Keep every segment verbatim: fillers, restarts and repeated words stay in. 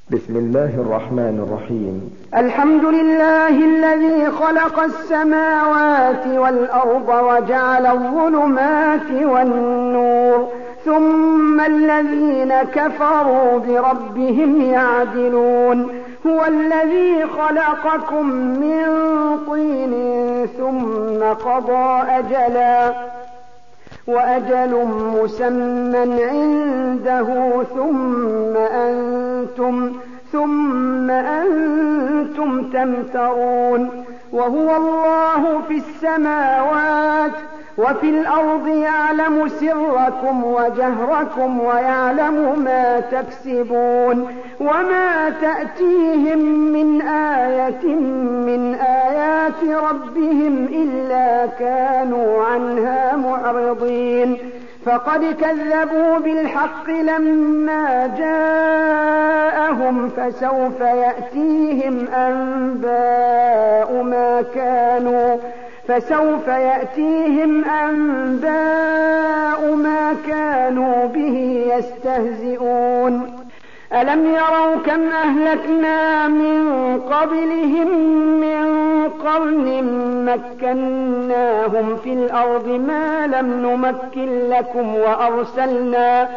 بسم الله الرحمن الرحيم. الحمد لله الذي خلق السماوات والأرض وجعل الظلمات والنور، ثم الذين كفروا بربهم يعدلون. هو الذي خلقكم من طين ثم قضى أجلا وأجل مسمى عنده ثم أنتم, ثم أنتم تمترون. وهو الله في السماوات وفي الأرض يعلم سركم وجهركم ويعلم ما تكسبون. وما تأتيهم من آية من آيات ربهم إلا كانوا عنها معرضين. فقد كذبوا بالحق لما جاءهم فسوف يأتيهم أنباء ما كانوا فسوف يأتيهم أنباء ما كانوا به يستهزئون. ألم يروا كم أهلكنا من قبلهم من قرن مكناهم في الأرض ما لم نمكن لكم وأرسلنا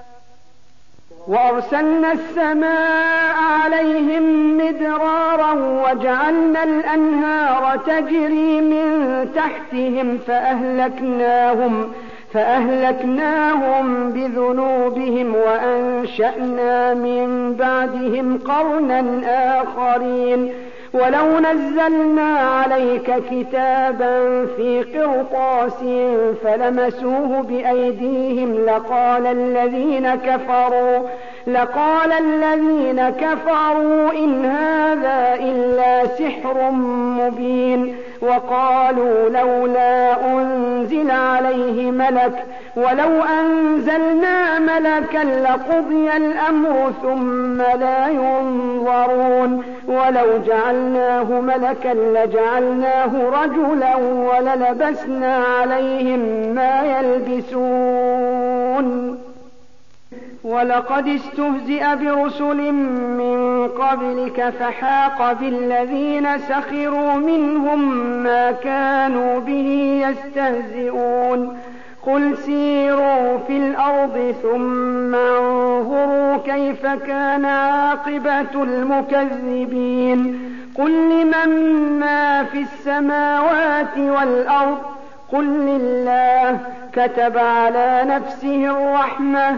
وأرسلنا السماء عليهم مدرارا وجعلنا الأنهار تجري من تحتهم فأهلكناهم فأهلكناهم بذنوبهم وأنشأنا من بعدهم قرنا آخرين. ولو نزلنا عليك كتابا في قرطاس فلمسوه بأيديهم لقال الذين كفروا لقال الذين كفروا إن هذا إلا سحر مبين. وقالوا لولا أنزل عليه ملك ولو أنزلنا ملكا لقضي الأمر ثم لا ينظرون. ولو جعلناه ملكا لجعلناه رجلا وللبسنا عليهم ما يلبسون. ولقد استهزئ برسل من قبلك فحاق بالذين سخروا منهم ما كانوا به يستهزئون. قل سيروا في الأرض ثم انظروا كيف كان عاقبة المكذبين. قل لمن ما في السماوات والأرض قل لله كتب على نفسه الرحمة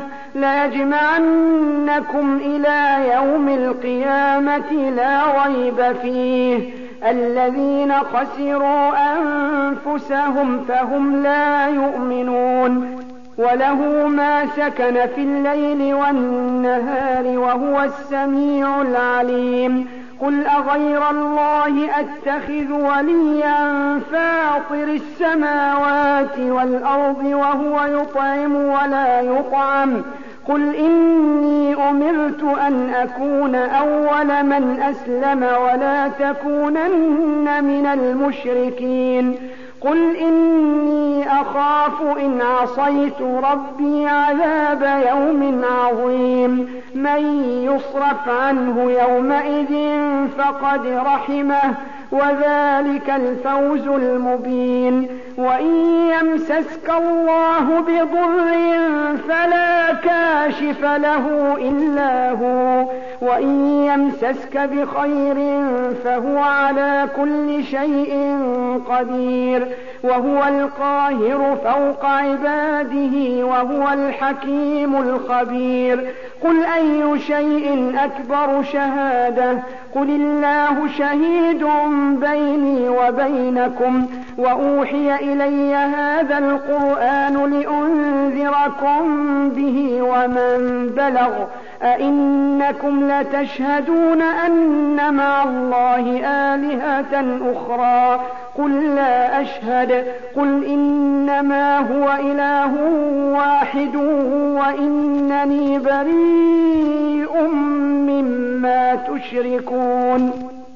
ليجمعنكم إلى يوم القيامة لا ريب فيه. الذين خسروا أنفسهم فهم لا يؤمنون. وله ما سكن في الليل والنهار وهو السميع العليم. قل أغير الله أتخذ وليا فاطر السماوات والأرض وهو يطعم ولا يطعم. قل إني أمرت أن أكون أول من أسلم ولا تكونن من المشركين. قل إني أخاف إن عصيت ربي عذاب يوم عظيم. من يصرف عنه يومئذ فقد رحمه وذلك الفوز المبين. وإن يمسسك الله بضر فلا كاشف له إلا هو وإن يمسسك بخير فهو على كل شيء قدير. وهو القاهر فوق عباده وهو الحكيم الخبير. قل أي شيء أكبر شهادة قل الله شهيد بيني وبينكم. وأوحي إلي هذا القرآن لأنذركم به ومن بلغ. أئنكم لتشهدون أن مع الله آلهة أخرى قل لا أشهد. قل إنما هو إله واحد وإنني بريء مما تشركون.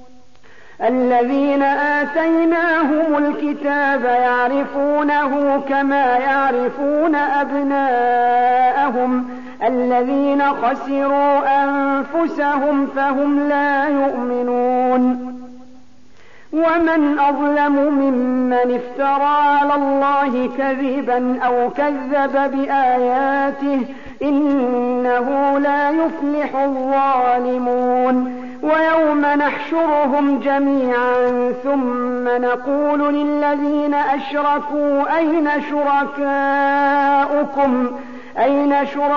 الذين آتيناهم الكتاب يعرفونه كما يعرفون أبناءهم الذين خسروا أنفسهم أنفسهم فهم لا يؤمنون. ومن أظلم ممن افترى على الله كذبا أو كذب بآياته إنه لا يفلح الظالمون. ويوم نحشرهم جميعا ثم نقول للذين أشركوا أين شركاؤكم أين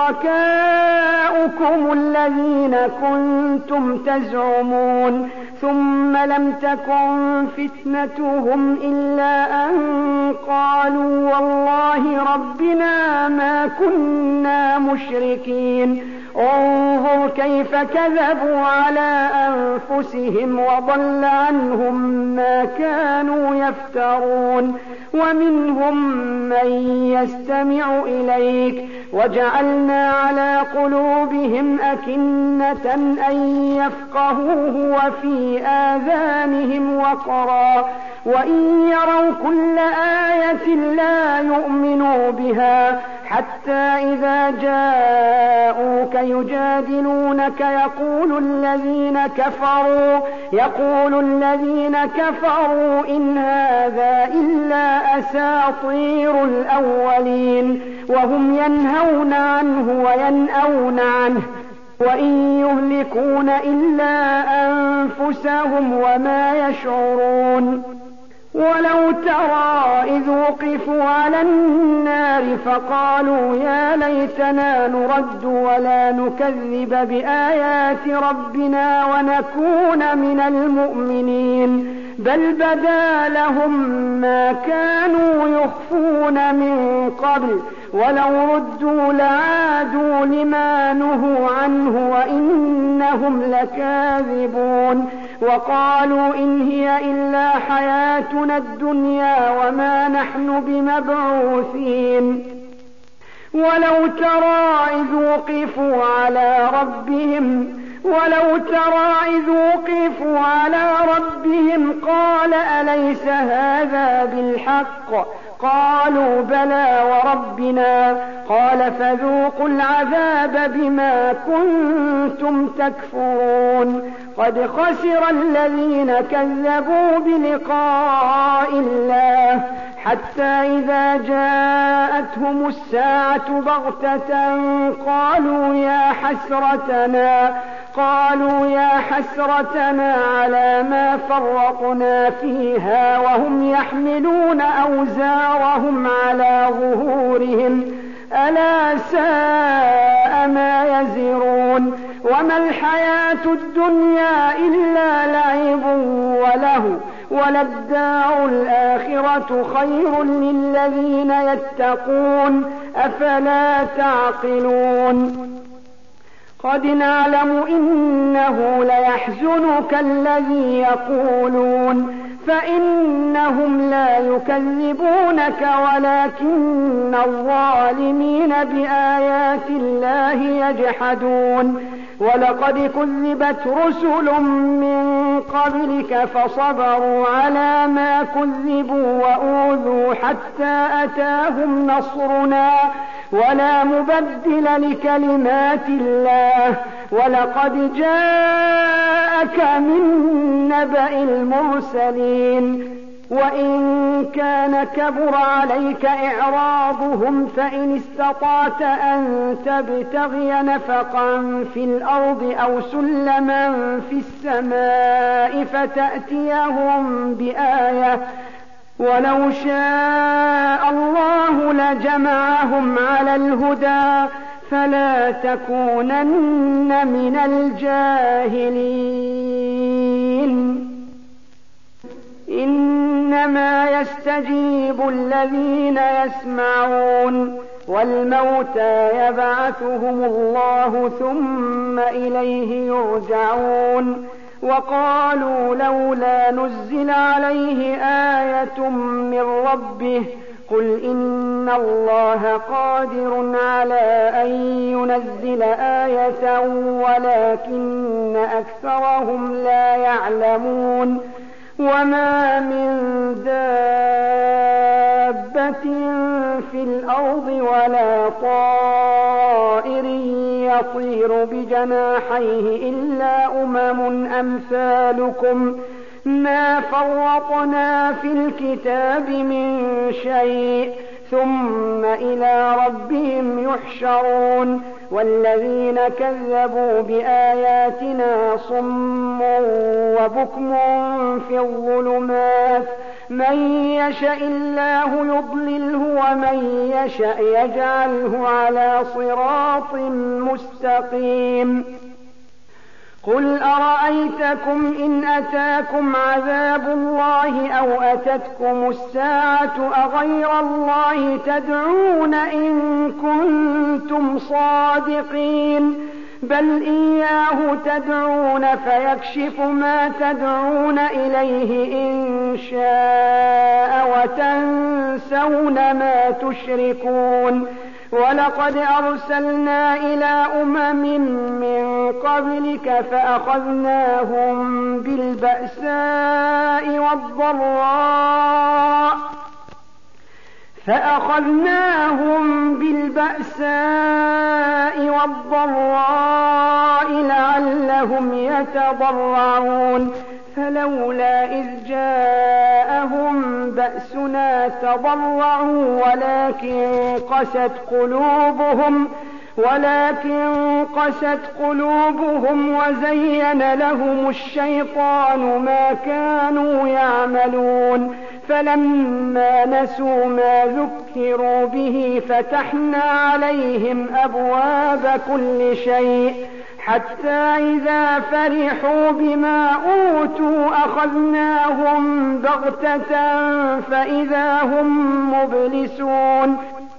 شركاؤكم الذين كنتم تزعمون ثم لم تكن فتنتهم إلا أن قالوا والله ربنا ما كنا مشركين. انظر كيف كذبوا على أنفسهم وضل عنهم ما كانوا يفترون. ومنهم من يستمع إليك وجعلنا على قلوبهم أكنة أن يفقهوه وفي آذانهم وقرا وإن يروا كل آية لا يؤمنوا بها حتى إذا جاءوك يجادلونك يقول الذين كفروا يقول الذين كفروا إن هذا إلا أساطير الأولين وهم ينهون عنه وينأون عنه وإن يهلكون إلا أنفسهم وما يشعرون. ولو ترى إذ وقفوا على النار فقالوا يا ليتنا نرد ولا نكذب بآيات ربنا ونكون من المؤمنين بل بدا لهم ما كانوا يخفون من قبل ولو ردوا لعادوا لما نهوا عنه وإنهم لكاذبون. وقالوا إن هي إلا حياتنا الدنيا وما نحن بمبعوثين. ولو ترى إذ وقفوا على ربهم ولو ترى إذ وقفوا على ربهم قال أليس هذا بالحق قالوا بلى وربنا قال فذوقوا العذاب بما كنتم تكفرون. قد خسر الذين كذبوا بلقاء الله حتى إذا جاءتهم الساعة بغتة قالوا يا حسرتنا قالوا يا حسرتنا على ما فرطنا فيها وهم يحملون أوزارهم على ظهورهم ألا ساء ما يزرون. وما الحياة الدنيا إلا لعب وله وللدار الآخرة خير للذين يتقون أفلا تعقلون. قد نعلم إنه ليحزنك الذي يقولون فإنهم لا يكذبونك ولكن الظالمين بآيات الله يجحدون. ولقد كذبت رسل من قبلك فصبروا على ما كذبوا وأوذوا حتى أتاهم نصرنا ولا مبدل لكلمات الله. ولقد جاءك من نبأ المرسلين. وإن كان كبر عليك إعراضهم فإن استطعت أن تبتغي نفقا في الأرض أو سلما في السماء فتأتيهم بآية ولو شاء الله لجمعهم على الهدى فلا تكونن من الجاهلين. إنما يستجيب الذين يسمعون والموتى يبعثهم الله ثم إليه يرجعون. وقالوا لولا نزل عليه آية من ربه قل إن الله قادر على أن ينزل آية ولكن أكثرهم لا يعلمون. وما من دابة في الأرض ولا طائر يطير بجناحيه إلا أمم أمثالكم ما فرطنا في الكتاب من شيء ثم إلى ربهم يحشرون والذين كذبوا بآياتنا صم وبكم في الظلمات من يشاء الله يضلله ومن يشاء يجعله على صراط مستقيم قل أرأيتكم إن أتاكم عذاب الله أو أتتكم الساعة أغير الله تدعون إن كنتم صادقين بل إياه تدعون فيكشف ما تدعون إليه إن شاء وتنسون ما تشركون ولقد أرسلنا إلى أمم من قبلك فأخذناهم بالبأساء والضراء فأخذناهم بالبأساء والضراء لعلهم يتضرعون فلولا إذ جاءهم بأسنا تضرعوا ولكن قست قلوبهم ولكن قست قلوبهم وزين لهم الشيطان ما كانوا يعملون فلما نسوا ما ذكروا به فتحنا عليهم أبواب كل شيء حتى إذا فرحوا بما أوتوا أخذناهم بغتة فإذا هم مبلسون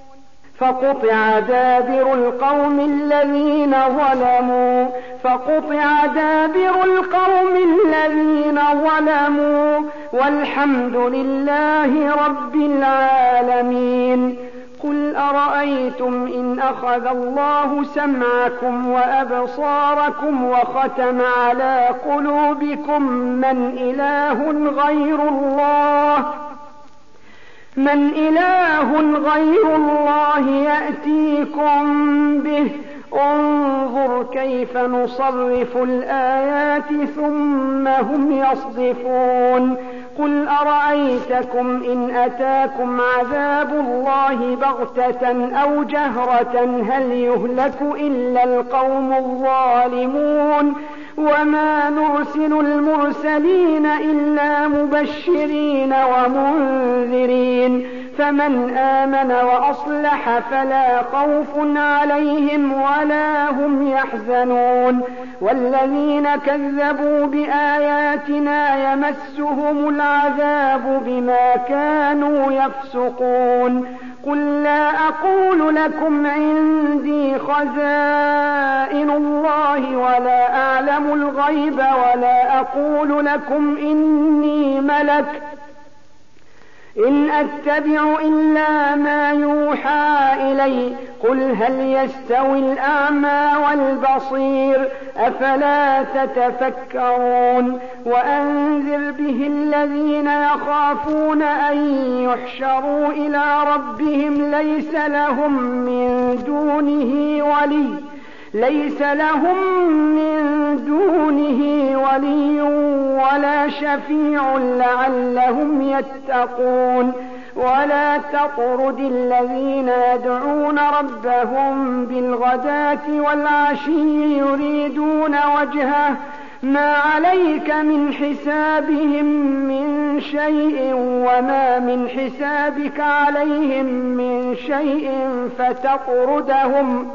فقطع دابر القوم الذين ظلموا فقطع دابر القوم الذين ظلموا والحمد لله رب العالمين قل أرأيتم إن أخذ الله سمعكم وأبصاركم وختم على قلوبكم من إله غير الله من إله غير الله يأتيكم به انظر كيف نصرف الآيات ثم هم يصدفون قل أرأيتكم إن أتاكم عذاب الله بغتة أو جهرة هل يهلك إلا القوم الظالمون وما نرسل المرسلين إلا مبشرين ومنذرين فمن آمن وأصلح فلا خوف عليهم ولا هم يحزنون والذين كذبوا بآياتنا يمسهم العذاب بما كانوا يفسقون قل لا أقول لكم عندي خزائن الله ولا أعلم الغيب ولا أقول لكم إني ملك إن أتبع إلا ما يوحى إلي قل هل يستوي الأعمى والبصير أفلا تتفكرون وأنذر به الذين يخافون أن يحشروا إلى ربهم ليس لهم من دونه ولي ليس لهم من دونه ولي ولا شفيع لعلهم يتقون ولا تطرد الذين يدعون ربهم بالغداة والعشي يريدون وجهه ما عليك من حسابهم من شيء وما من حسابك عليهم من شيء فتطردهم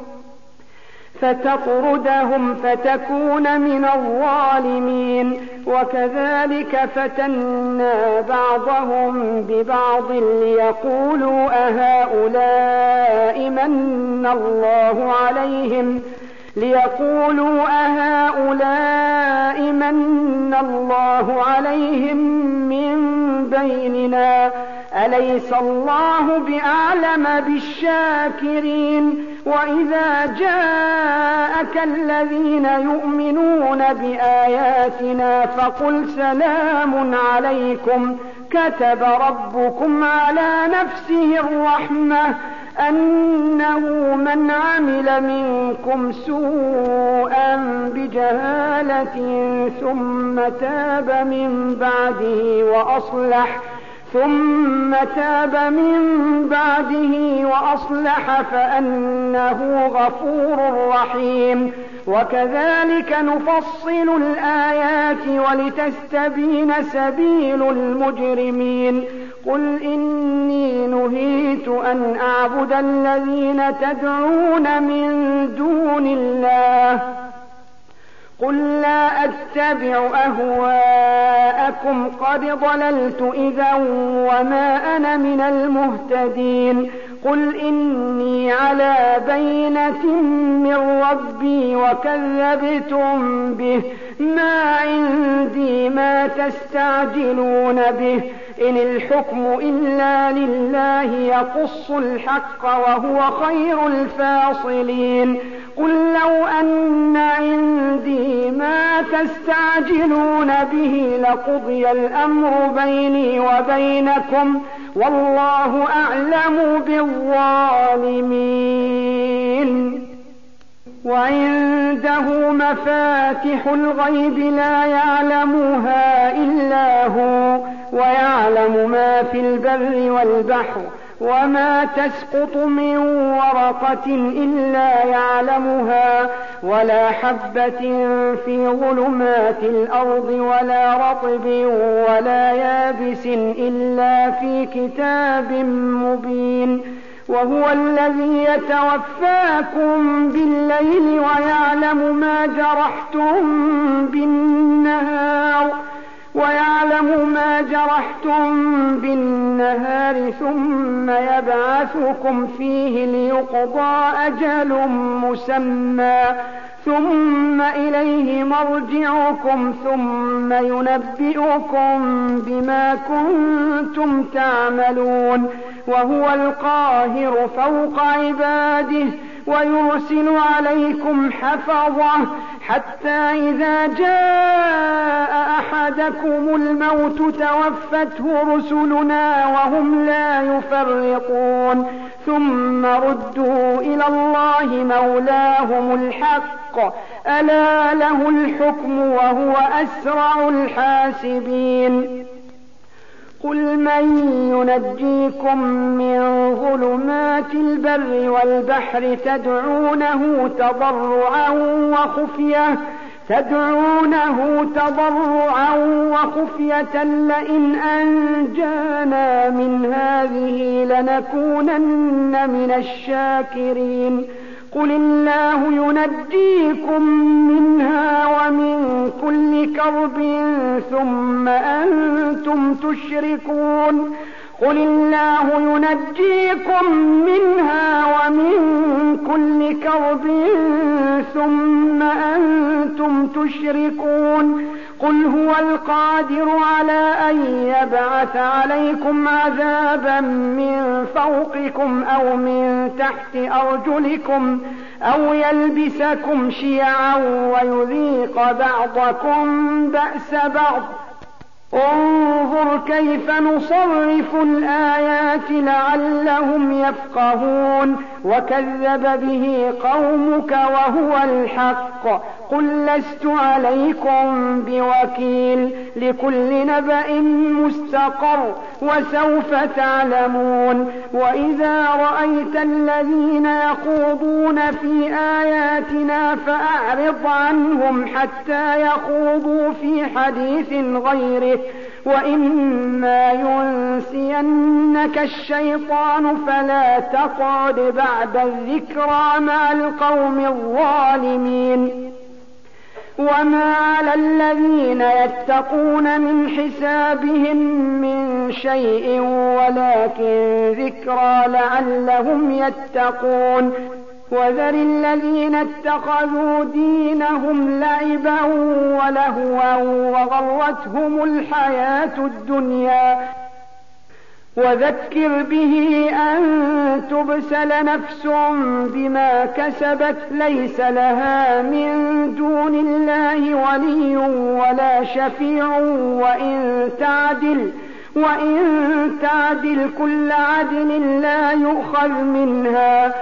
فتطردهم فتكون من الظالمين وكذلك فتنا بعضهم ببعض ليقولوا أهؤلاء من الله عليهم ليقولوا أهؤلاء من الله عليهم من بيننا أليس الله بأعلم بالشاكرين وإذا جاءك الذين يؤمنون بآياتنا فقل سلام عليكم كتب ربكم على نفسه الرحمة أنه من عمل منكم سوءا بجهالة ثم تاب من بعده وأصلح ثم تاب من بعده وأصلح فأنه غفور رحيم. وكذلك نفصل الآيات ولتستبين سبيل المجرمين. قل إني نهيت أن أعبد الذين تدعون من دون الله قل لا أتبع أهواءكم قد ضللت إذا وما أنا من المهتدين. قل إني على بينة من ربي وكذبتم به ما عندي ما تستعجلون به إن الحكم إلا لله يقص الحق وهو خير الفاصلين. قل لو أن عندي ما تستعجلون به لقضي الأمر بيني وبينكم والله أعلم بالظالمين. وعنده مفاتح الغيب لا يعلمها إلا هو ويعلم ما في البر والبحر وما تسقط من ورقة إلا يعلمها ولا حبة في ظلمات الأرض ولا رطب ولا يابس إلا في كتاب مبين. وهو الذي يتوفاكم بالليل ويعلم ما جرحتم بالنهار ويعلم ما جرحتم بالنهار ثم يبعثكم فيه ليقضى أجل مسمى ثم إليه مرجعكم ثم ينبئكم بما كنتم تعملون. وهو القاهر فوق عباده ويرسل عليكم حفظه حتى إذا جاء أحدكم الموت توفته رسلنا وهم لا يفرطون ثم ردوا إلى الله مولاهم الحق ألا له الحكم وهو أسرع الحاسبين. قل من ينجيكم من ظلمات البر والبحر تدعونه تضرعا وخفية تدعونه تضرعا وخفية لئن أنجانا من هذه لنكونن من الشاكرين. قل الله ينجيكم منها ومن كل كرب ثم أنتم تشركون. قل الله ينجيكم منها ومن كل كرب ثم أنتم تشركون. قل هو القادر على أن يبعث عليكم عذابا من فوقكم أو من تحت أرجلكم أو يلبسكم شيعا ويذيق بعضكم بأس بعض. انظر كيف نصرف الآيات لعلهم يفقهون. وكذب به قومك وهو الحق. قل لست عليكم بوكيل لكل نبأ مستقر وسوف تعلمون. وإذا رأيت الذين يخوضون في آياتنا فأعرض عنهم حتى يخوضوا في حديث غيره وإما ينسينك الشيطان فلا تقعد بعد الذكرى مع القوم الظالمين. وما على الذين يتقون من حسابهم من شيء ولكن ذكرى لعلهم يتقون. وذر الذين اتخذوا دينهم لعبا ولهوا وغرتهم الحياة الدنيا وذكر به أن تبسل نفس بما كسبت ليس لها من دون الله ولي ولا شفيع وإن تعدل وإن تعدل كل عدل لا يؤخذ منها.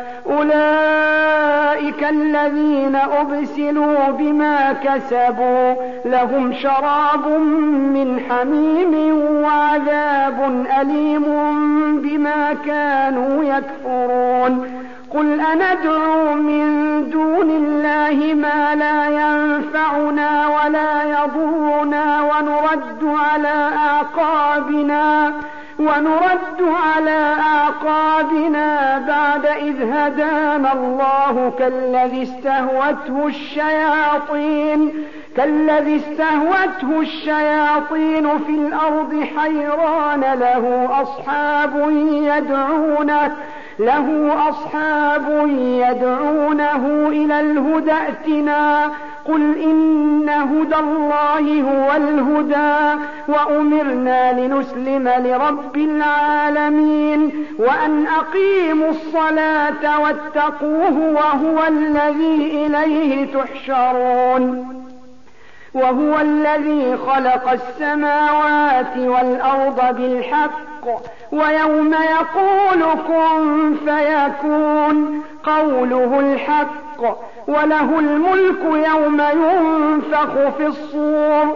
أولئك الذين أبسلوا بما كسبوا لهم شراب من حميم وعذاب أليم بما كانوا يكفرون. قل أندعو من دون الله ما لا ينفعنا ولا يضرنا ونرد على أعقابنا ونرد على أعقابنا بعد إذ هدانا الله كالذي استهوته الشياطين كالذي استهوته الشياطين في الأرض حيران له أصحاب يدعونه له أصحاب يدعونه إلى الهدى ائتنا. قل إن هدى الله هو الهدى وأمرنا لنسلم لرب العالمين وأن أقيموا الصلاة واتقوه وهو الذي إليه تحشرون. وهو الذي خلق السماوات والأرض بالحق ويوم يقول كن فيكون قوله الحق وله الملك يوم ينفخ في الصور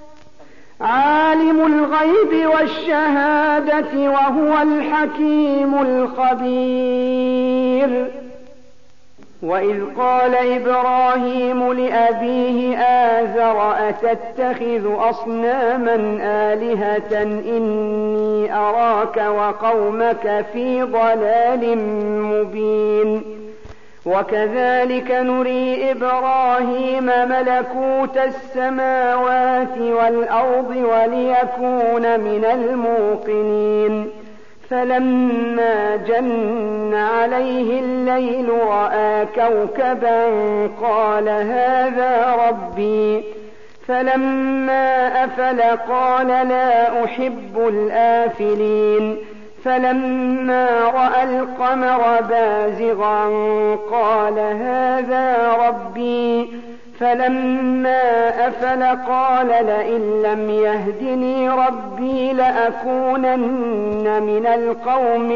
عالم الغيب والشهادة وهو الحكيم الخبير. وإذ قال إبراهيم لأبيه آزر أتتخذ أصناما آلهة إني أراك وقومك في ضلال مبين. وكذلك نري إبراهيم ملكوت السماوات والأرض وليكون من الموقنين. فلما جن عليه الليل رأى كوكبا قال هذا ربي. فلما أفل قال لا أحب الآفلين. فلما رأى القمر بازغا قال هذا ربي. فلما أفل قال لئن لم يهدني ربي لأكونن من القوم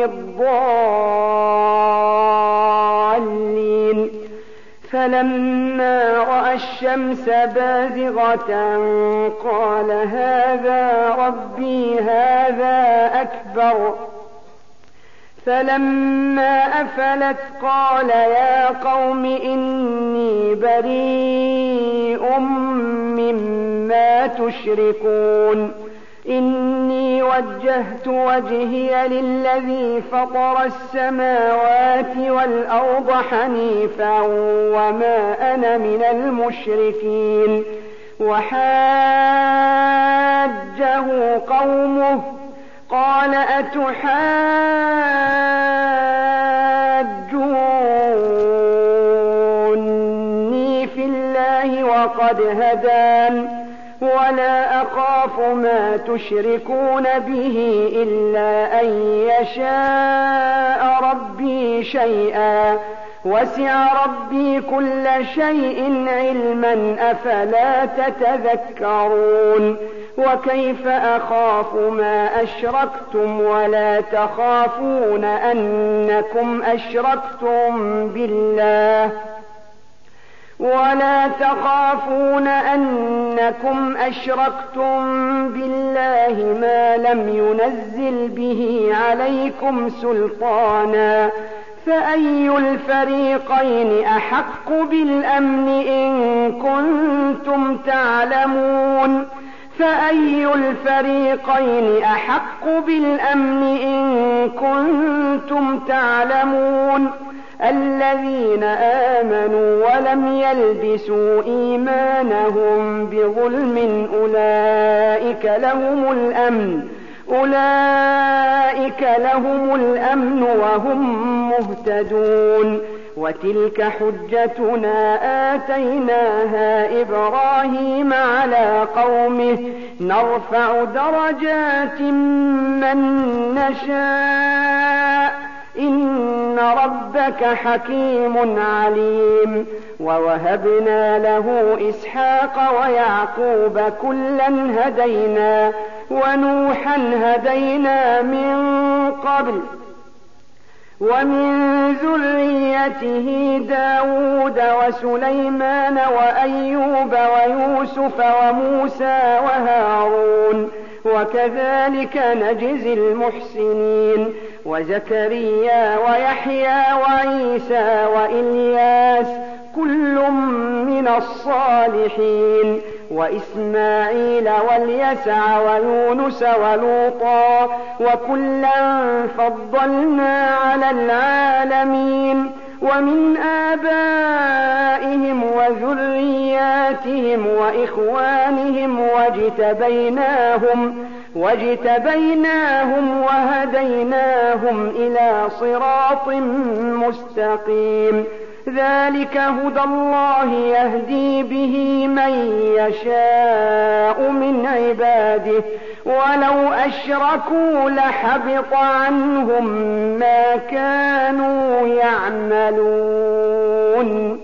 الضالين. فلما رأى الشمس بازغة قال هذا ربي هذا أكبر. فلما أفلت قال يا قوم إني بريء مما تشركون. إني وجهت وجهي للذي فطر السماوات والأرض حنيفا وما أنا من المشركين. وحاجه قومه قال أتحاجوني في الله وقد هدان ولا أخاف ما تشركون به إلا أن يشاء ربي شيئا وسع ربي كل شيء علما أفلا تتذكرون. وكيف أخاف ما أشركتم ولا تخافون أنكم أشركتم بالله ولا تخافون أنكم أشركتم بالله ما لم ينزل به عليكم سلطانا. فأي الفريقين أحق بالأمن إن كنتم تعلمون فأي الفريقين أحق بالأمن إن كنتم تعلمون الذين آمنوا ولم يلبسوا إيمانهم بظلم أولئك لهم الأمن أولئك لهم الأمن وهم مهتدون. وتلك حجتنا آتيناها إبراهيم على قومه نرفع درجات من نشاء إن ربك حكيم عليم. ووهبنا له إسحاق ويعقوب كلا هدينا ونوحا هدينا من قبل ومن ذريته داود وسليمان وأيوب ويوسف وموسى وهارون وكذلك نجزي المحسنين وزكريا ويحيى وعيسى وإلياس كل من الصالحين وإسماعيل واليسع ويونس ولوطا وكلا فضلنا على العالمين ومن آبائهم وذرياتهم وإخوانهم واجتبيناهم واجتبيناهم وهديناهم إلى صراط مستقيم ذلك هدى الله يهدي به من يشاء من عباده ولو أشركوا لحبط عنهم ما كانوا يعملون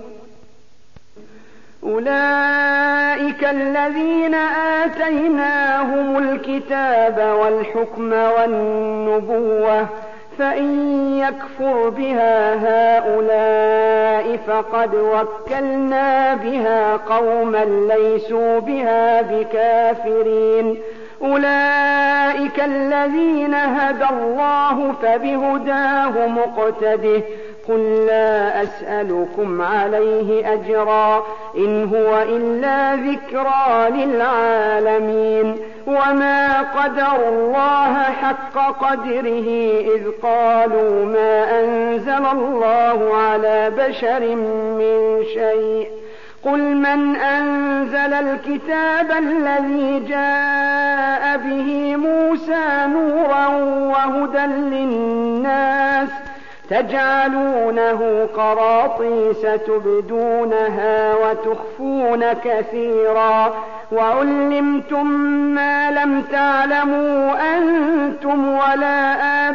أولئك الذين آتيناهم الكتاب والحكم والنبوة فإن يكفر بها هؤلاء فقد وكلنا بها قوما ليسوا بها بكافرين أولئك الذين هدى الله فبهداه مقتده قل لا أسألكم عليه أجرا إن هو إلا ذكرى للعالمين وما قدروا الله حق قدره إذ قالوا ما أنزل الله على بشر من شيء قل من أنزل الكتاب الذي جاء به موسى نورا وهدى للناس تجعلونه قراطيس تبدونها وتخفون كثيرا وعلمتم ما لم تعلموا أنتم ولا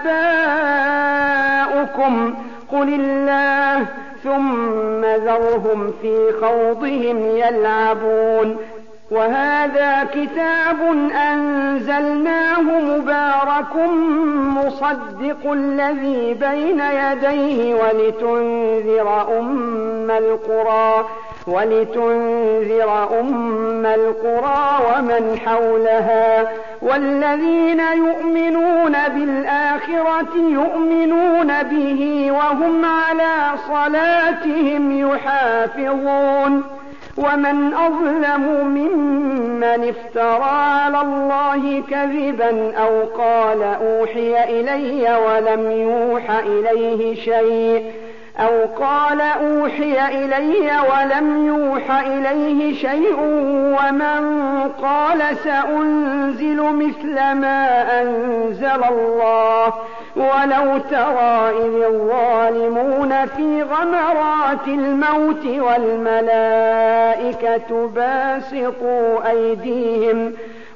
آباؤكم قل الله ثم ذرهم في خوضهم يلعبون وهذا كتاب أنزلناه مبارك مصدق الذي بين يديه ولتنذر أم القرى ولتنذر أم القرى ومن حولها والذين يؤمنون بالآخرة يؤمنون به وهم على صلاتهم يحافظون ومن أظلم ممن افترى على الله كذبا أو قال أوحي إلي ولم يوح إليه شيء أو قال أوحي إلي ولم يوح إليه شيء ومن قال سأنزل مثل ما أنزل الله ولو ترى إذ الظالمون في غمرات الموت والملائكة باسطوا أيديهم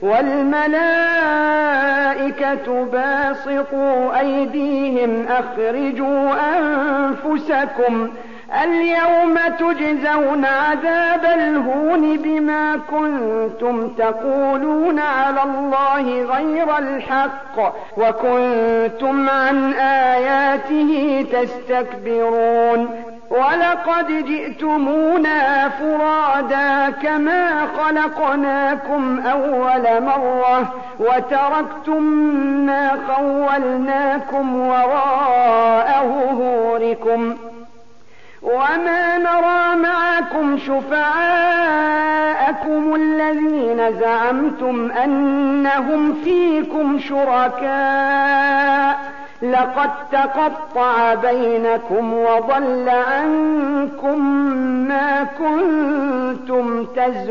والملائكة باسطوا أيديهم أخرجوا أنفسكم اليوم تجزون عذاب الهون بما كنتم تقولون على الله غير الحق وكنتم عن آياته تستكبرون ولقد جئتمونا فرادا كما خلقناكم أول مرة وتركتم ما خولناكم وراء ظهوركم وما نرى معكم شفعاءكم الذين زعمتم أنهم فيكم شركاء لقد تقطع بينكم وضل عنكم ما كنتم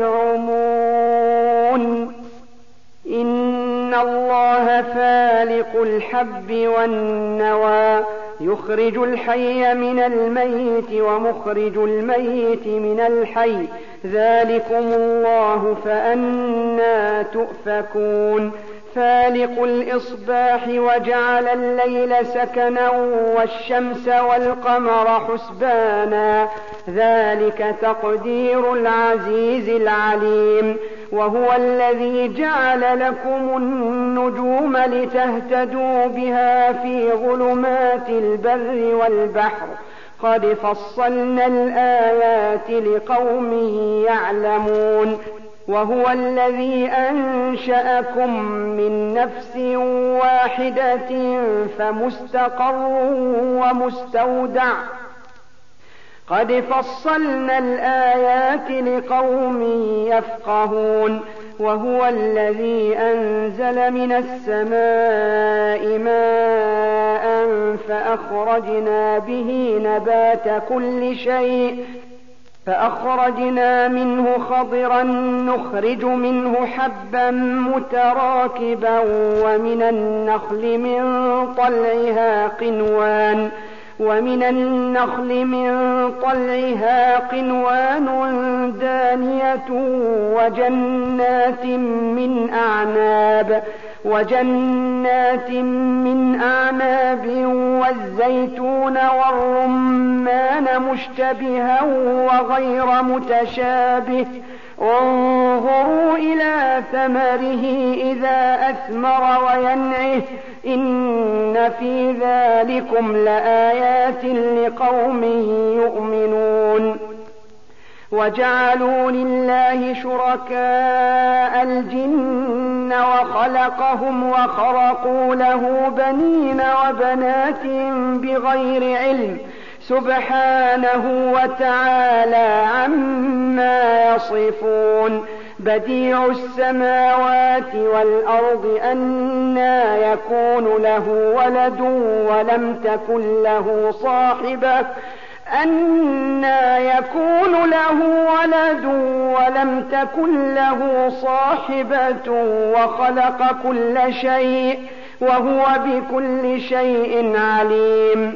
تزعمون إن الله فالق الحب والنوى يخرج الحي من الميت ومخرج الميت من الحي ذلكم الله فأنى تؤفكون فالق الإصباح وجعل الليل سكنا والشمس والقمر حسبانا ذلك تقدير العزيز العليم وهو الذي جعل لكم النجوم لتهتدوا بها في ظلمات البر والبحر قد فصلنا الآيات لقوم يعلمون وهو الذي أنشأكم من نفس واحدة فمستقر ومستودع قد فصلنا الآيات لقوم يفقهون وهو الذي أنزل من السماء ماء فأخرجنا به نبات كل شيء فأخرجنا منه خضرا نخرج منه حبا متراكبا ومن النخل من طلعها قنوان ومن النخل من طلعها قنوان دانية وجنات من أعناب وجنات من أعناب والزيتون والرمان مشتبها وغير متشابه انظروا إلى ثمره إذا أثمر وينعه إن في ذلكم لآيات لقوم يؤمنون وجعلوا لله شركاء الجن وخلقهم وخرقوا له بنين وبنات بغير علم سبحانه وتعالى عما يصفون بديع السماوات والأرض أنى يكون له ولد ولم تكن له صاحبة أنى يكون له ولد ولم تكن له صاحبة وخلق كل شيء وهو بكل شيء عليم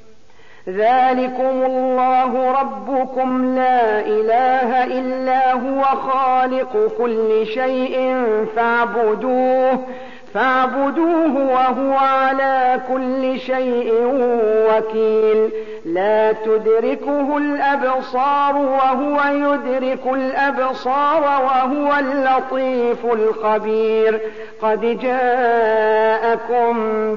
ذلكم الله ربكم لا إله إلا هو خالق كل شيء فاعبدوه فاعبدوه وهو على كل شيء وكيل لا تدركه الأبصار وهو يدرك الأبصار وهو اللطيف الخبير قد جاءكم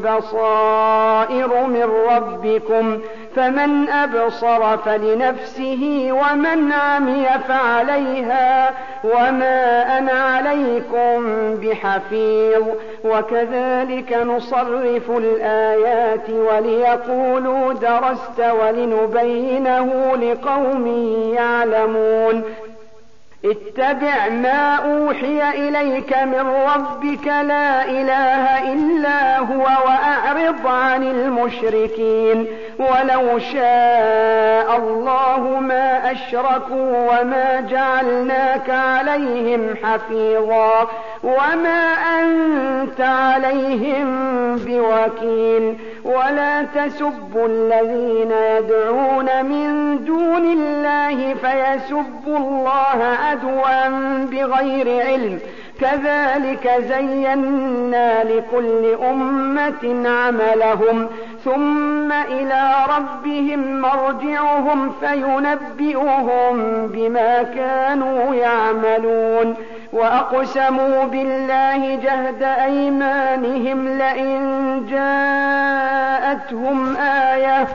بصائر من ربكم فمن أبصر فلنفسه ومن عمي فعليها وما أنا عليكم بحفيظ وكذلك نصرف الآيات وليقولوا درست ولنبينه لقوم يعلمون اتبع ما أوحي إليك من ربك لا إله إلا هو وأعرض عن المشركين ولو شاء الله ما أشركوا وما جعلناك عليهم حفيظا وما أنت عليهم بوكيل ولا تسبوا الذين يدعون من دون الله فيسبوا الله عدوا بغير علم كذلك زينا لكل أمة عملهم ثم إلى ربهم مرجعهم فينبئهم بما كانوا يعملون وأقسموا بالله جهد أيمانهم لئن جاءتهم آية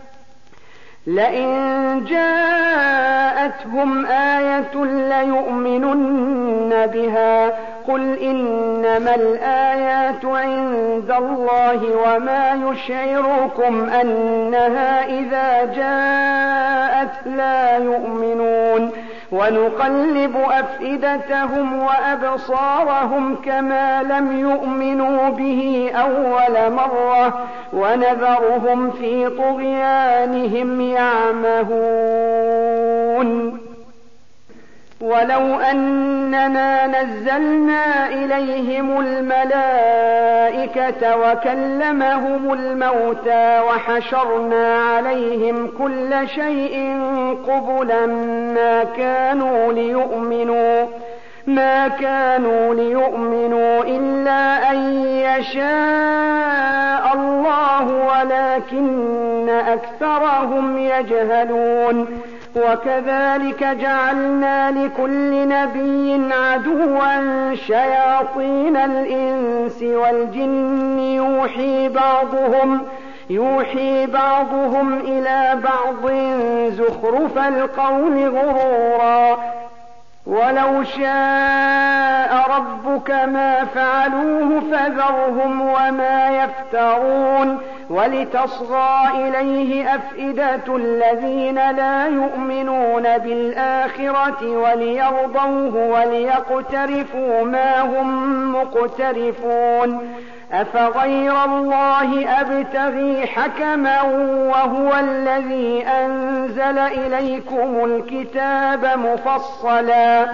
لئن جاءتهم آية ليؤمنن بها قل إنما الآيات عند الله وما يشعركم أنها إذا جاءت لا يؤمنون ونقلب أفئدتهم وأبصارهم كما لم يؤمنوا به أول مرة ونذرهم في طغيانهم يعمهون ولو أننا نزلنا إليهم الملائكة وكلمهم الموتى وحشرنا عليهم كل شيء قبلا ما كانوا ليؤمنوا ما كانوا ليؤمنوا إلا أن يشاء الله ولكن أكثرهم يجهلون وكذلك جعلنا لكل نبي عدوا شياطين الإنس والجن يوحي بعضهم يوحي بعضهم إلى بعض زخرف القول غرورا ولو شاء ربك ما فعلوه فذرهم وما يفترون ولتصغى إليه أفئدة الذين لا يؤمنون بالآخرة وليرضوه وليقترفوا ما هم مقترفون أفغير الله أبتغي حكما وهو الذي أنزل إليكم الكتاب مفصلا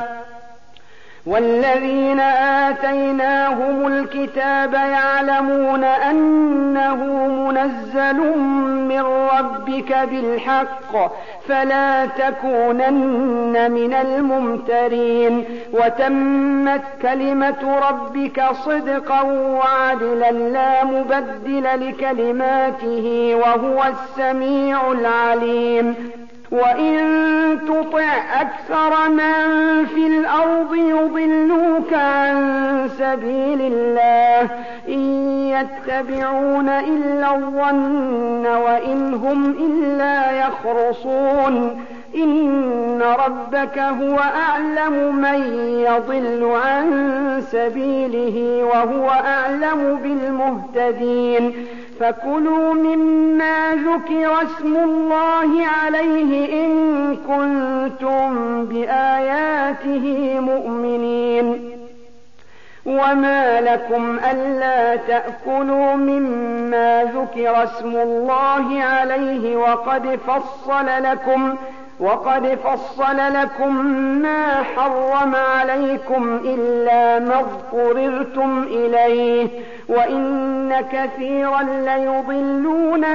والذين آتيناهم الكتاب يعلمون أنه منزل من ربك بالحق فلا تكونن من الممترين وتمت كلمة ربك صدقا وعدلا لا مبدل لكلماته وهو السميع العليم وإن تطع أكثر من في الأرض يضلوك عن سبيل الله إن يتبعون إلا الظن وإن هم إلا يخرصون إن ربك هو أعلم من يضل عن سبيله وهو أعلم بالمهتدين فكلوا مما ذكر اسم الله عليه إن كنتم بآياته مؤمنين وما لكم ألا تأكلوا مما ذكر اسم الله عليه وقد فصل لكم وقد فصل لكم ما حرم عليكم إلا ما اضطررتم إليه وإن كثيرا ليضلون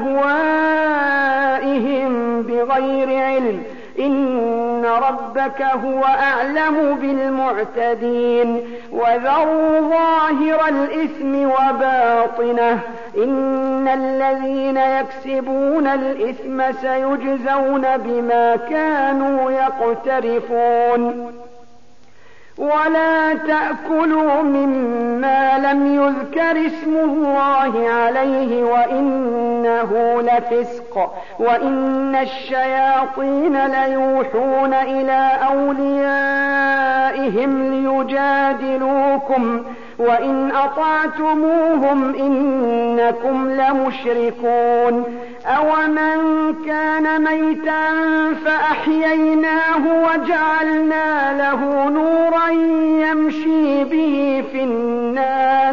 بأهوائهم بغير علم إن ربك هو أعلم بالمعتدين وذروا ظاهر الإثم وباطنه إن الذين يكسبون الإثم سيجزون بما كانوا يقترفون ولا تأكلوا مما لم يذكر اسم الله عليه وإنه لفسق وإن الشياطين ليوحون إلى أوليائهم ليجادلوكم وإن أطعتموهم إنكم لمشركون أومن كان ميتا فأحييناه وجعلنا له نورا يمشي به في الناس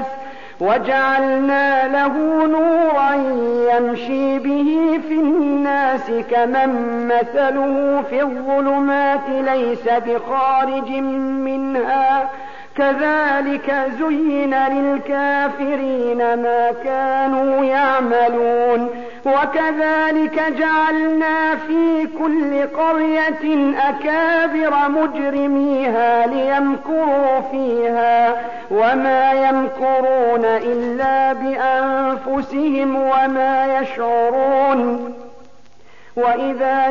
وجعلنا له نورا يمشي به في الناس كمن مثله في الظلمات ليس بخارج منها كذلك زين للكافرين ما كانوا يعملون وكذلك جعلنا في كل قرية أكابر مجرميها ليمكروا فيها وما يمكرون إلا بأنفسهم وما يشعرون وإذا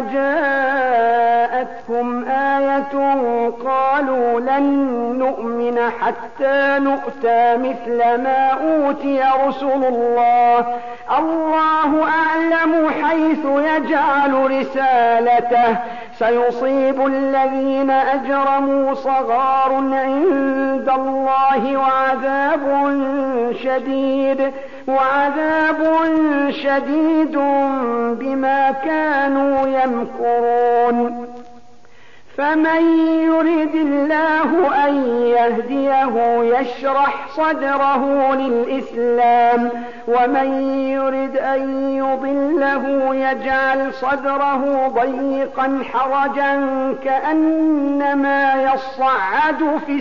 جاءتهم آية قالوا لن نؤمن حتى نؤتى مثل ما أوتي رسل الله الله أعلم حيث يجعل رسالته سيصيب الذين أجرموا صغار عند الله وعذاب شديد وعذاب شديد بما كانوا يمكرون فمن يرد الله أن يهديه يشرح صدره للإسلام ومن يرد أن يضله يجعل صدره ضيقا حرجا كأنما يصعد في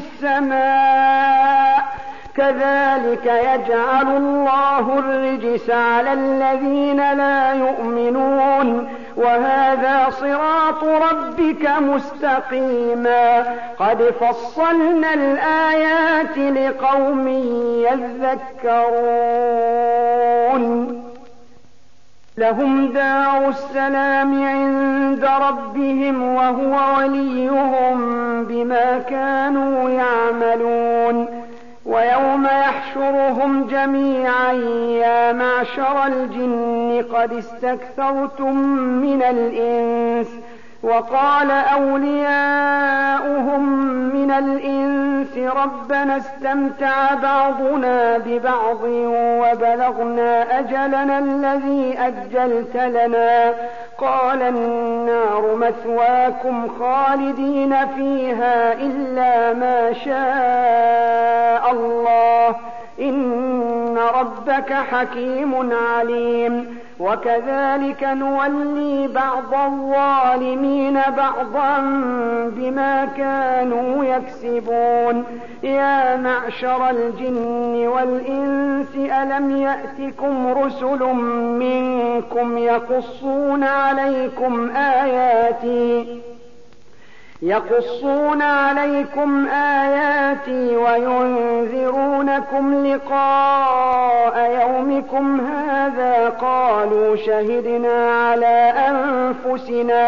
السماء كذلك يجعل الله الرجس على الذين لا يؤمنون وهذا صراط ربك مستقيما قد فصلنا الآيات لقوم يذكرون لهم دار السلام عند ربهم وهو وليهم بما كانوا يعملون ويوم يحشرهم جميعا يا معشر الجن قد استكثرتم من الإنس وقال أولياؤهم من الإنس ربنا استمتع بعضنا ببعض وبلغنا أجلنا الذي أجلت لنا قال النار مثواكم خالدين فيها إلا ما شاء الله إن ربك حكيم عليم وكذلك نولي بعض الظالمين بعضا بما كانوا يكسبون يا معشر الجن والإنس ألم يأتكم رسل منكم يقصون عليكم آياتي يقصون عليكم آياتي وينذرونكم لقاء يومكم هذا قالوا شهدنا على أنفسنا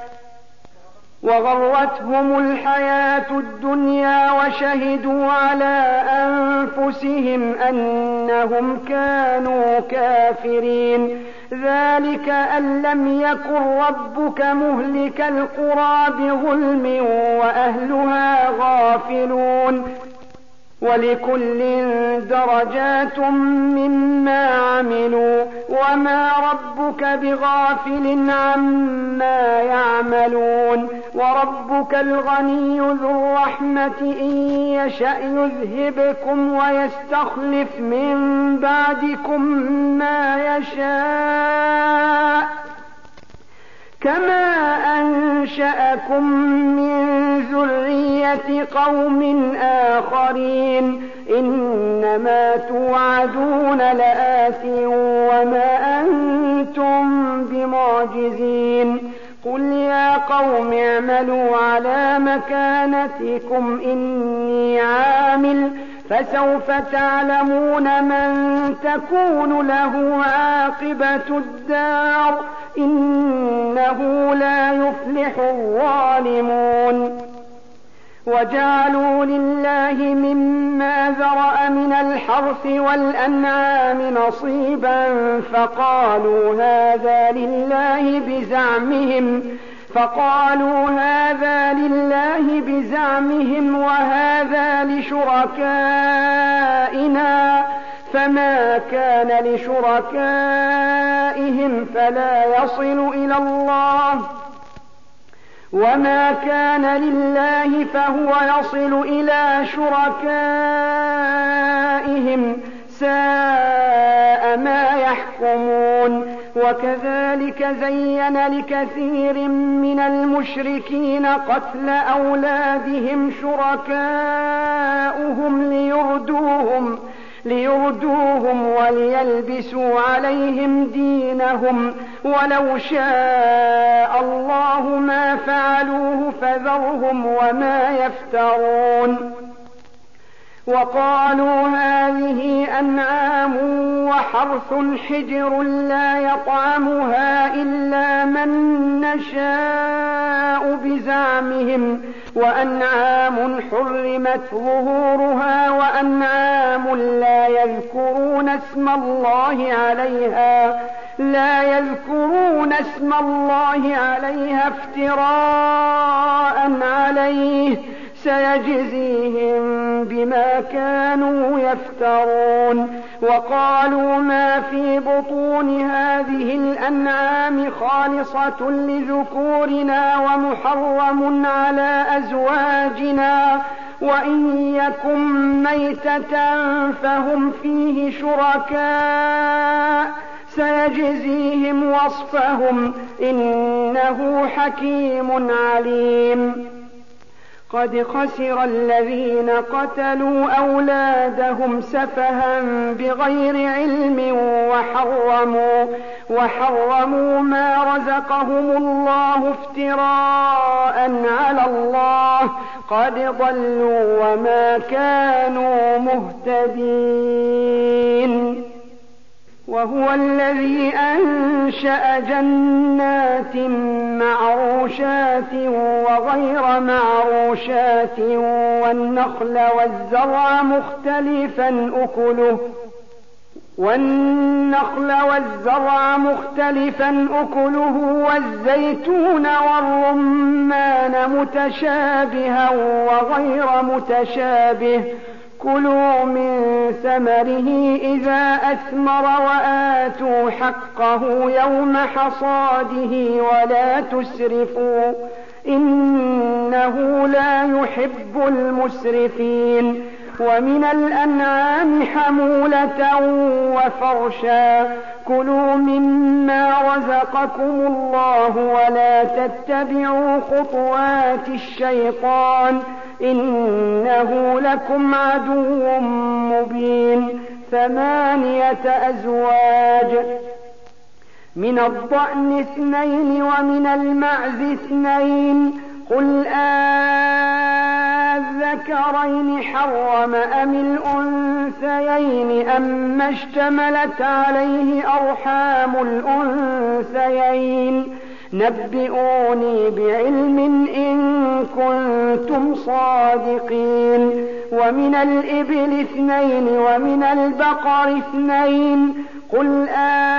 وغرتهم الحياة الدنيا وشهدوا على أنفسهم أنهم كانوا كافرين ذلك أن لم يكن ربك مهلك القرى بظلم وأهلها غافلون ولكل درجات مما عملوا وما ربك بغافل عما يعملون وربك الغني ذو الرحمة إن يشأ يذهبكم ويستخلف من بعدكم ما يشاء كما أنشأكم من ذرية قوم آخرين إنما توعدون لآت وما أنتم بمعجزين قل يا قوم اعملوا على مكانتكم إني عامل فسوف تعلمون من تكون له عاقبة الدار إنه لا يفلح الظالمون وجعلوا لله مما ذرأ من الحرث والأنعام نصيبا فقالوا هذا لله بزعمهم فقالوا هذا لله بزعمهم وهذا لشركائنا فما كان لشركائهم فلا يصل إلى الله وما كان لله فهو يصل إلى شركائهم ساء ما يحكمون وكذلك زين لكثير من المشركين قتل أولادهم شركاؤهم ليردوهم ليردوهم وليلبسوا عليهم دينهم ولو شاء الله ما فعلوه فذرهم وما يفترون وقالوا هذه أنعام وحرث حجر لا يطعمها إلا من نشاء بزعمهم وأنعام حرمت ظهورها وأنعام لا يذكرون اسم الله عليها لا يذكرون اسم الله عليها افتراء عليه سيجزيهم بما كانوا يفترون وقالوا ما في بطون هذه الأنعام خالصة لذكورنا ومحرم على أزواجنا وإن يكن ميتة فهم فيه شركاء سيجزيهم وصفهم إنه حكيم عليم قد خسر الذين قتلوا أولادهم سفها بغير علم وحرموا, وحرموا ما رزقهم الله افتراء على الله قد ضلوا وما كانوا مهتدين وهو الذي أنشأ جنات معروشات وغير معروشات والنخل والزرع مختلفا أكله والنخل والزرع مختلفا أكله والزيتون والرمان متشابها وغير متشابه كلوا من ثمره إذا أثمر وآتوا حقه يوم حصاده ولا تسرفوا إنه لا يحب المسرفين ومن الأنعام حمولة وفرشا كلوا مما رزقكم الله ولا تتبعوا خطوات الشيطان إنه لكم عدو مبين ثمانية أزواج من الضأن اثنين ومن المعز اثنين قل أذكرين حرم أم الأنثيين أما اشتملت عليه أرحام الأنثيين نبئوني بعلم إن كنتم صادقين ومن الإبل اثنين ومن البقر اثنين قل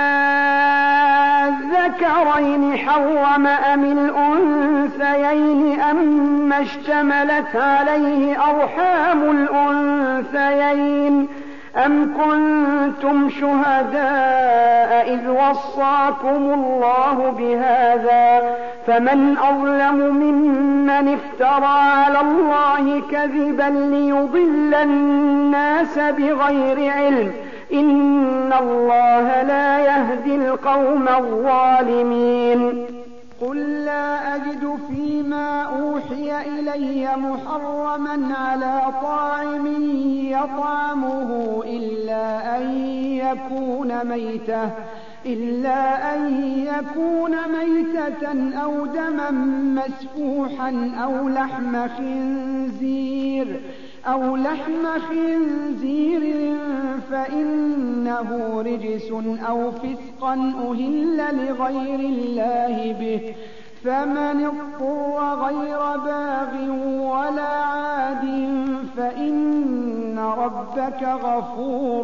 أذكرين حرم أم الأنثيين أما اشتملت عليه أرحام الأنثيين أم كنتم شهداء إذ وصاكم الله بهذا فمن أظلم ممن افترى على الله كذبا ليضل الناس بغير علم إن الله لا يهدي القوم الظالمين قل لا أجد فيما أوحي إلي محرما على طاعم يطعمه إلا أن يكون ميتة إلا أن يكون ميتة أو دما مسفوحا أو لحم خنزير أو لحم خنزير فإنه رجس أو فسقا أهل لغير الله به فمن اضطر غير باغ ولا عاد فإن ربك غفور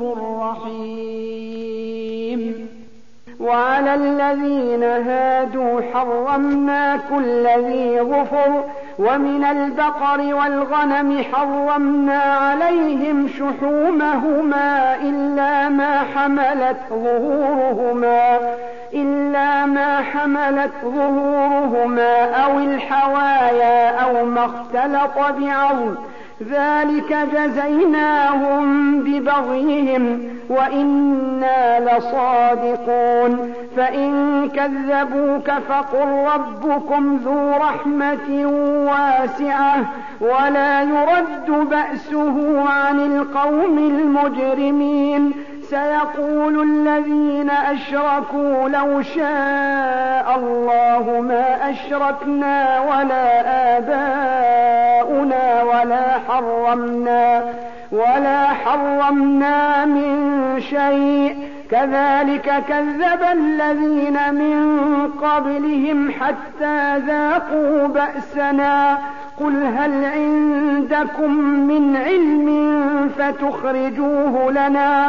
رحيم وعلى الذين هادوا حرمنا كل ذي ظفر ومن البقر والغنم حرمنا عليهم شحومهما إلا ما حملت ظهورهما إلا ما حملت ظهورهما أو الحوايا أو ما اختلط بعظم ذلك جزيناهم ببغيهم وإنا لصادقون فإن كذبوك فقل ربكم ذو رحمة واسعة ولا يرد بأسه عن القوم المجرمين سيقول الذين أشركوا لو شاء الله ما أشركنا ولا آباؤنا ولا حرمنا ولا حرمنا من شيء كذلك كذب الذين من قبلهم حتى ذاقوا بأسنا قل هل عندكم من علم فتخرجوه لنا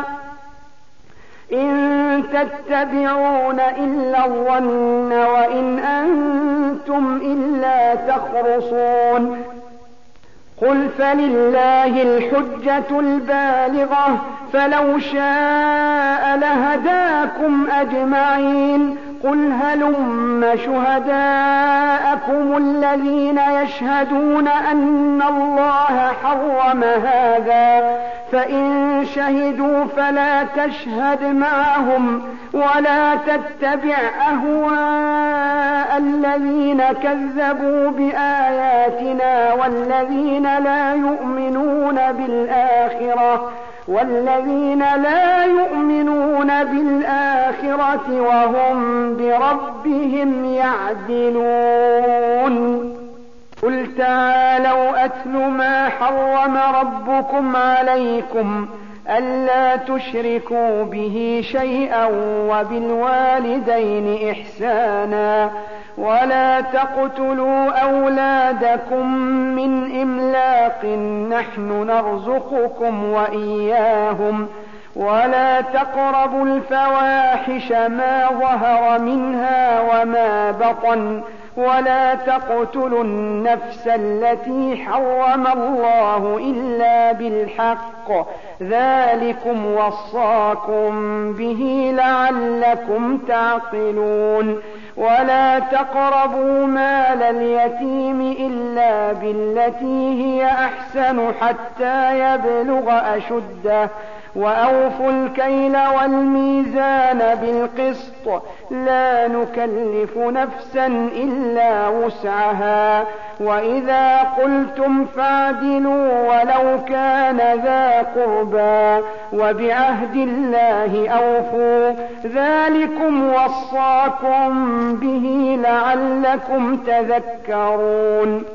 إن تتبعون إلا الظن وإن أنتم إلا تخرصون قل فلله الحجة البالغة فلو شاء لهداكم أجمعين قل هلم شهداءكم الذين يشهدون أن الله حرم هذا فإن شهدوا فلا تشهد معهم ولا تتبع أهواء الذين كذبوا بآياتنا والذين لا يؤمنون بالآخرة والذين لا يؤمنون بالآخرة وهم بربهم يعدلون قل تعالوا أتل ما حرم ربكم عليكم ألا تشركوا به شيئا وبالوالدين إحسانا ولا تقتلوا أولادكم من إملاق نحن نرزقكم وإياهم ولا تقربوا الفواحش ما ظهر منها وما بطن ولا تقتلوا النفس التي حرم الله إلا بالحق ذلكم وصاكم به لعلكم تعقلون ولا تقربوا مال اليتيم إلا بالتي هي أحسن حتى يبلغ أشده وأوفوا الكيل والميزان بالقسط لا نكلف نفسا إلا وسعها وإذا قلتم فاعدلوا ولو كان ذا قربى وبعهد الله أوفوا ذلكم وصاكم به لعلكم تذكرون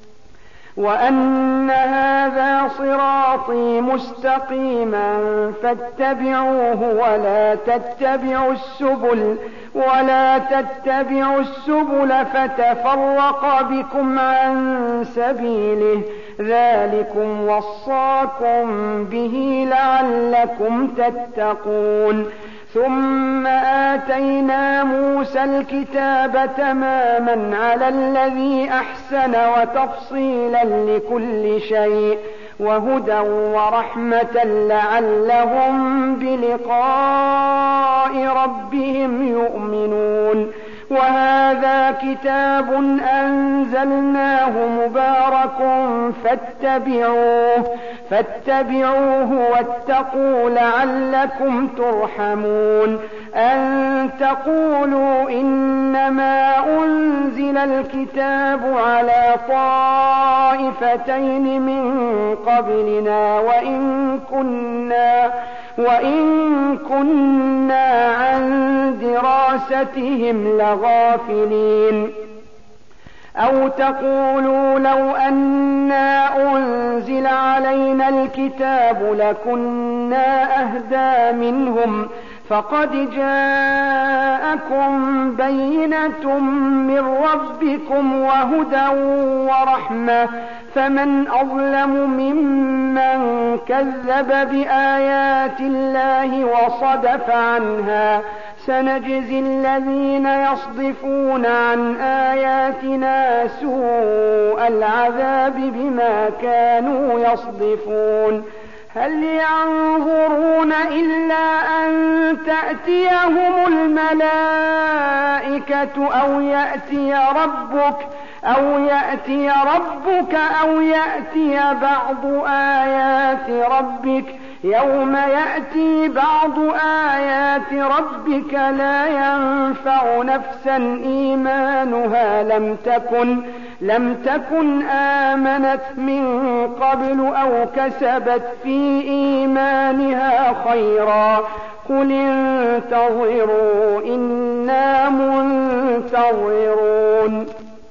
وأن هذا صراطي مستقيما فاتبعوه ولا تتبعوا السبل ولا تتبعوا السبل فتفرق بكم عن سبيله ذلكم وصاكم به لعلكم تتقون ثم آتينا موسى الكتاب تماما على الذي أحسن وتفصيلا لكل شيء وهدى ورحمة لعلهم بلقاء ربهم يؤمنون وهذا كتاب أنزلناه مبارك فاتبعوه فاتبعوه واتقوا لعلكم ترحمون أن تقولوا إنما أنزل الكتاب على طائفتين من قبلنا وإن كنا وإن كنا عن دراستهم لغافلين أو تقولوا لو أنا أنزل علينا الكتاب لكنا أهدى منهم فقد جاءكم بينة من ربكم وهدى ورحمة فمن أظلم ممن كذب بآيات الله وصدف عنها سنجزي الذين يصدفون عن آياتنا سوء العذاب بما كانوا يصدفون هل ينظرون إلا أن تأتيهم الملائكة أو يأتي ربك أو يأتي ربك أو يأتي بعض آيات ربك يوم يأتي بعض آيات ربك لا ينفع نفسا إيمانها لم تكن لم تكن آمنت من قبل أو كسبت في إيمانها خيرا قل انتظروا إنا منتظرون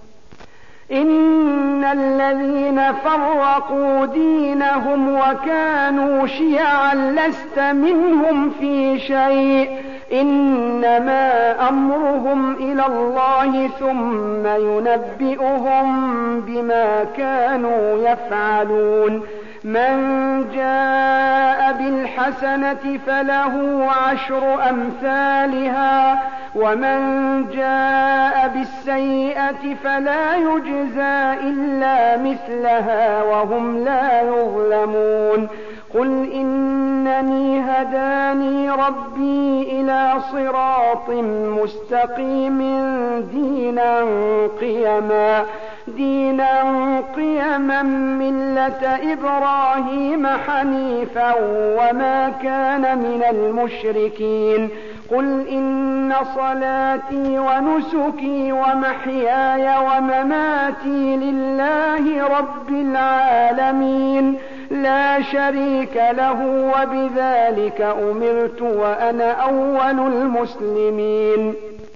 إن الذين فرقوا دينهم وكانوا شيعا لست منهم في شيء إنما أمرهم إلى الله ثم ينبئهم بما كانوا يفعلون من جاء بالحسنة فله عشر أمثالها ومن جاء بالسيئة فلا يجزى إلا مثلها وهم لا يظلمون قل إنني هداني ربي إلى صراط مستقيم دينا قيما دينا قيما ملة إبراهيم حنيفا وما كان من المشركين قل إن صلاتي ونسكي ومحياي ومماتي لله رب العالمين لا شريك له وبذلك أمرت وأنا أول المسلمين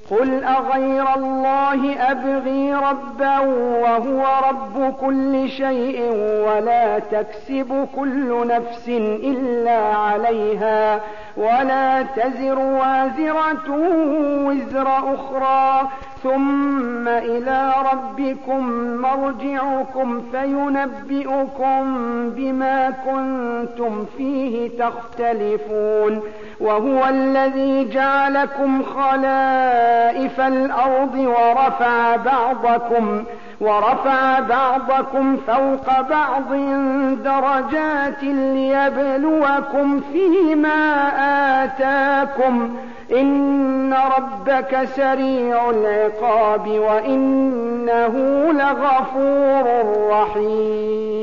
قل أغير الله أبغي ربا وهو رب كل شيء ولا تكسب كل نفس إلا عليها ولا تزر وازرة وزر أخرى ثم إلى ربكم مرجعكم فينبئكم بما كنتم فيه تختلفون وهو الذي جعلكم خلائف الأرض ورفع بعضكم ورفع بعضكم فوق بعض درجات ليبلوكم فيما آتاكم إن ربك سريع العقاب وإنه لغفور رحيم.